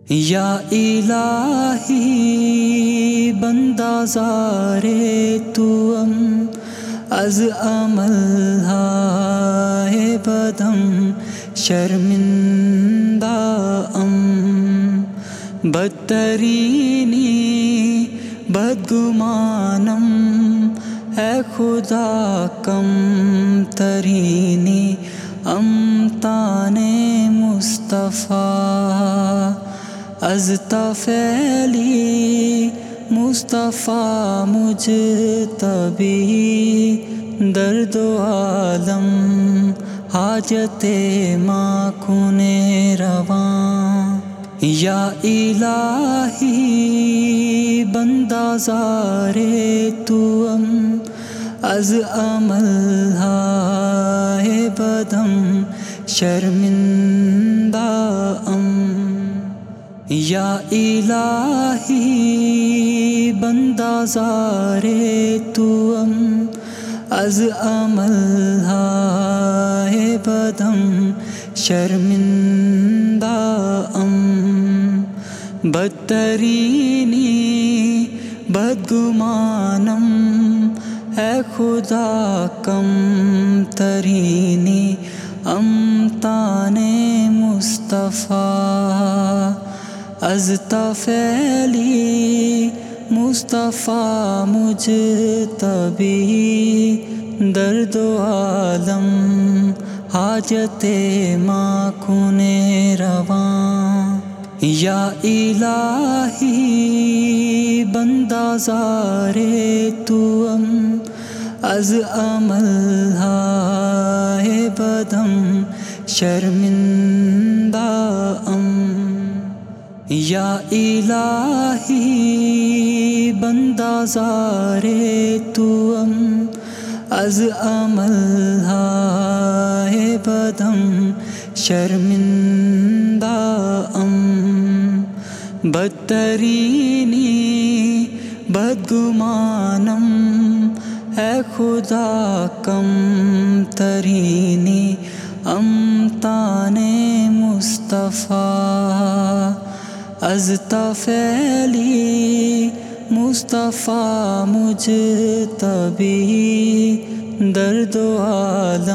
یا الہی بندہ زارے توام از عمل ہائے بدم شرمندہ بدترینی بدگمانم اے خدا کم ترینی امتان مصطفیٰ از طفیلی مصطفیٰ مجتبی درد و عالم حاجت ماں کنے رواں یا الہی بندہ زارے توام از عمل ہائے بدم شرمندہ یا الہی بندہ زارے توام از عمل ہائے بدم شرمندہ بدترینی بدگمانم اے خدا کم ترینی امتان مصطفیٰ از طفیلی مصطفیٰ مجتبی درد و عالم حاجت ماں کنے رواں یا الہی بندہ زارے توام از عمل ہائے بدم شرمندہ یا الہی بندہ زارے توام از عمل ہائے بدم شرمندہ بدترینی بدگمانم اے خدا کم ترینی امتان مصطفیٰ از طفیلی مصطفیٰ مجتبی درد و عالم